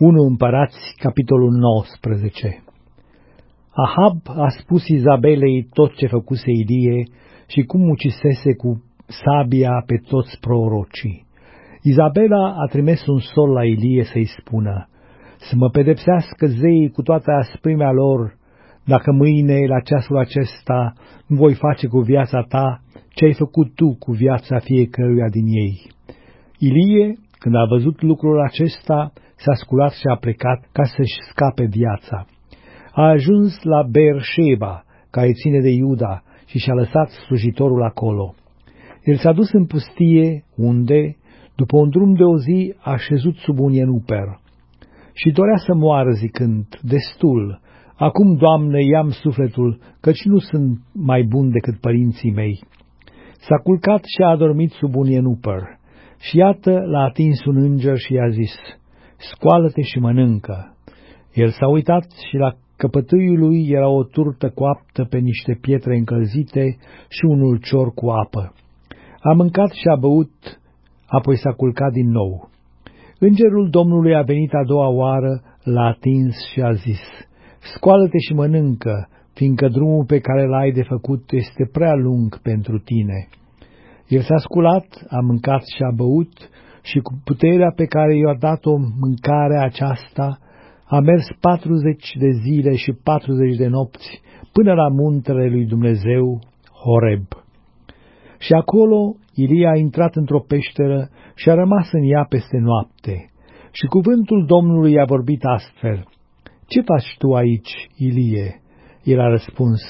1 Împărați, capitolul 19. Ahab a spus Izabelei tot ce făcuse Ilie și cum ucisese cu sabia pe toți prorocii. Izabela a trimis un sol la Ilie să-i spună: să mă pedepsească zeii cu toată asprimea lor, dacă mâine, la ceasul acesta, nu voi face cu viața ta ce ai făcut tu cu viața fiecăruia din ei. Ilie, când a văzut lucrul acesta, s-a sculat și a plecat ca să-și scape viața. A ajuns la Beersheba, care ține de Iuda, și și-a lăsat slujitorul acolo. El s-a dus în pustie, unde, după un drum de o zi, a șezut sub un ienuper. Și dorea să moară zicând: destul, acum, Doamne, i-am sufletul, căci nu sunt mai bun decât părinții mei. S-a culcat și a adormit sub un ienuper. Și iată, l-a atins un înger și i-a zis: scoală-te și mănâncă. El s-a uitat și la căpătâiul lui era o turtă coaptă pe niște pietre încălzite și un ulcior cu apă. A mâncat și a băut, apoi s-a culcat din nou. Îngerul Domnului a venit a doua oară, l-a atins și a zis: scoală-te și mănâncă, fiindcă drumul pe care l-ai de făcut este prea lung pentru tine. El s-a sculat, a mâncat și a băut și cu puterea pe care i-a dat-o mâncarea aceasta, a mers 40 de zile și 40 de nopți până la muntele lui Dumnezeu, Horeb. Și acolo Ilie a intrat într-o peșteră și a rămas în ea peste noapte. Și cuvântul Domnului a vorbit astfel: ce faci tu aici, Ilie? El a răspuns: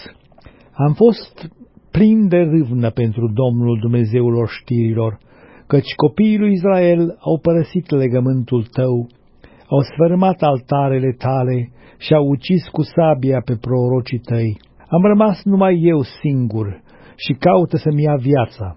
am fost plin de râvnă pentru Domnul Dumnezeul oștirilor, căci copiii lui Israel au părăsit legământul tău, au sfărâmat altarele tale și au ucis cu sabia pe prorocii tăi. Am rămas numai eu singur și caută să-mi ia viața.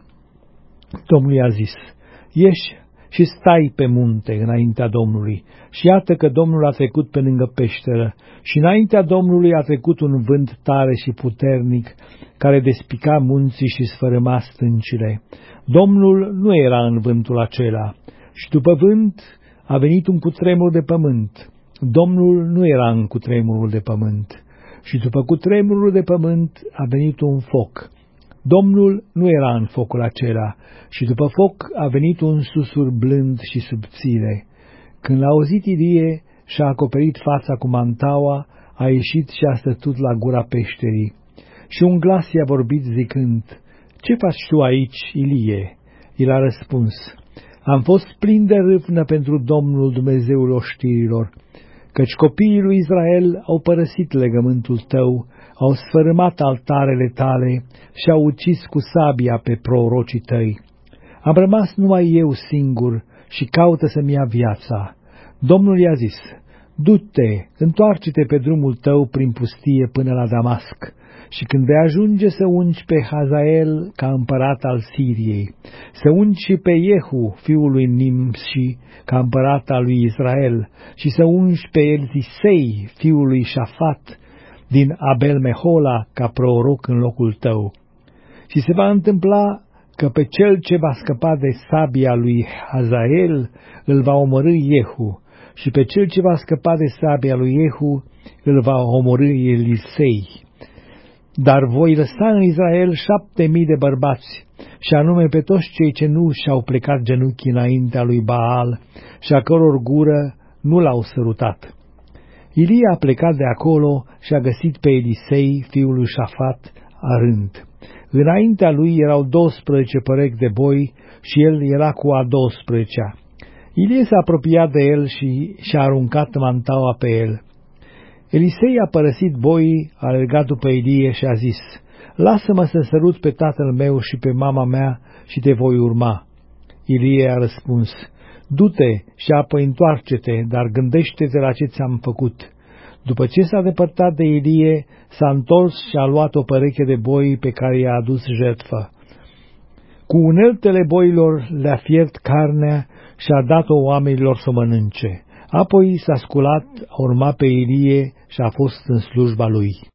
Domnul i-a zis: ieși și stai pe munte înaintea Domnului. Și iată că Domnul a trecut pe lângă peșteră și înaintea Domnului a trecut un vânt tare și puternic, care despica munții și sfărâma stâncile. Domnul nu era în vântul acela și după vânt a venit un cutremur de pământ. Domnul nu era în cutremurul de pământ și după cutremurul de pământ a venit un foc. Domnul nu era în focul acela și după foc a venit un susur blând și subțire. Când l-a auzit Ilie, și-a acoperit fața cu mantaua, a ieșit și a stătut la gura peșterii. Și un glas i-a vorbit zicând: ce faci tu aici, Ilie? El a răspuns: am fost plin de râvnă pentru Domnul Dumnezeul oștirilor, căci copiii lui Israel au părăsit legământul tău, au sfărâmat altarele tale și au ucis cu sabia pe prorocii tăi. Am rămas numai eu singur și caută să-mi ia viața. Domnul i-a zis: du-te, întoarce-te pe drumul tău prin pustie până la Damasc, și când vei ajunge să ungi pe Hazael ca împărat al Siriei, să ungi și pe Jehu, fiul lui Nimsi, ca împărat al lui Israel, și să ungi pe Elzisei, fiul lui Șafat, din Abel Mehola, ca proroc în locul tău. Și se va întâmpla că pe cel ce va scăpa de sabia lui Hazael îl va omorî Jehu, și pe cel ce va scăpa de sabia lui Jehu îl va omorî Elisei. Dar voi lăsa în Israel 7.000 de bărbați, și anume pe toți cei ce nu și-au plecat genunchii înaintea lui Baal și a căror gură nu l-au sărutat. Ilie a plecat de acolo și a găsit pe Elisei, fiul lui Șafat, arând. Înaintea lui erau 12 părechi de boi și el era cu a 12-a. Ilie s-a apropiat de el și și-a aruncat mantaua pe el. Elisei a părăsit boii, a alergat după Ilie și a zis: lasă-mă să sărut pe tatăl meu și pe mama mea și te voi urma. Ilie a răspuns: du-te și apoi întoarce-te, dar gândește-te la ce ți-am făcut. După ce s-a depărtat de Ilie, s-a întors și a luat o pereche de boi pe care i-a adus jertfă. Cu uneltele boilor le-a fiert carnea și a dat-o oamenilor să mănânce. Apoi s-a sculat, a urmat pe Ilie și a fost în slujba lui.